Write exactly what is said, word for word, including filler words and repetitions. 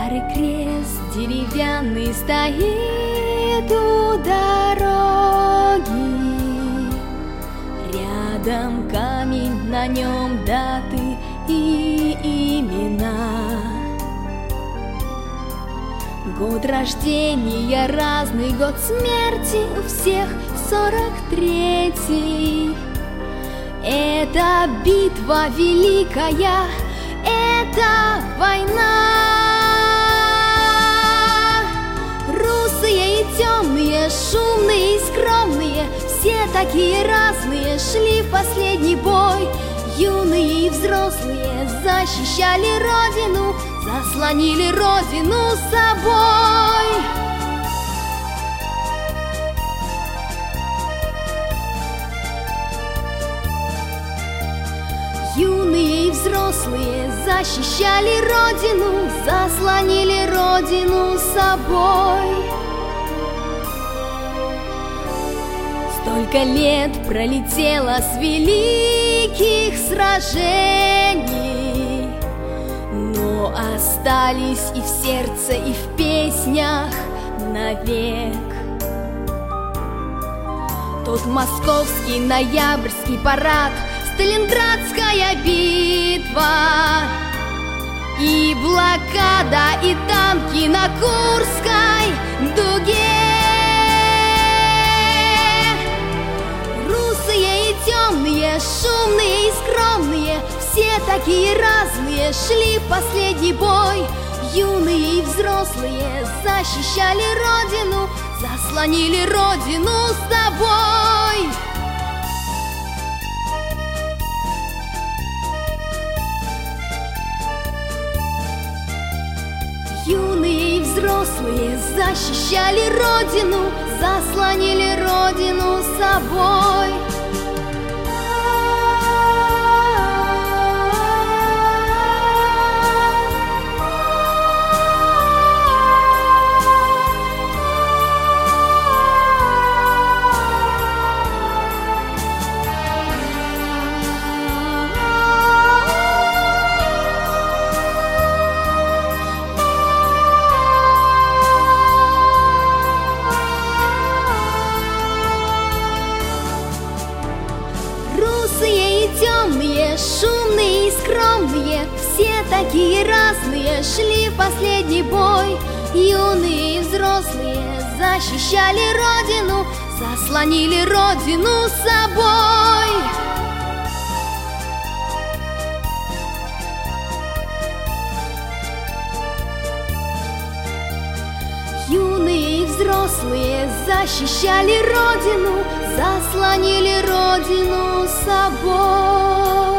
Старый крест деревянный стоит у дороги. Рядом камень, на нем даты и имена. Год рождения разный, год смерти у всех сорок третий. Это битва великая, это война. Русые и темные, шумные и скромные, все такие разные шли в последний бой. Юные и взрослые защищали Родину, заслонили Родину собой. Юные и взрослые защищали Родину, заслонили Родину собой. Столько лет пролетело с великих сражений, но остались и в сердце, и в песнях навек. Тот московский ноябрьский парад, Сталинградская битва и блокада, и танки на Курской дуге. Русые и темные, шумные и скромные, все такие разные шли в последний бой. Юные и взрослые защищали Родину, заслонили Родину собой. Юные и взрослые защищали Родину, заслонили Родину собой. Русые и темные, шумные и скромные, все такие разные шли в последний бой. Юные и взрослые защищали Родину, заслонили Родину собой. Юные и взрослые защищали Родину, заслонили Родину собой.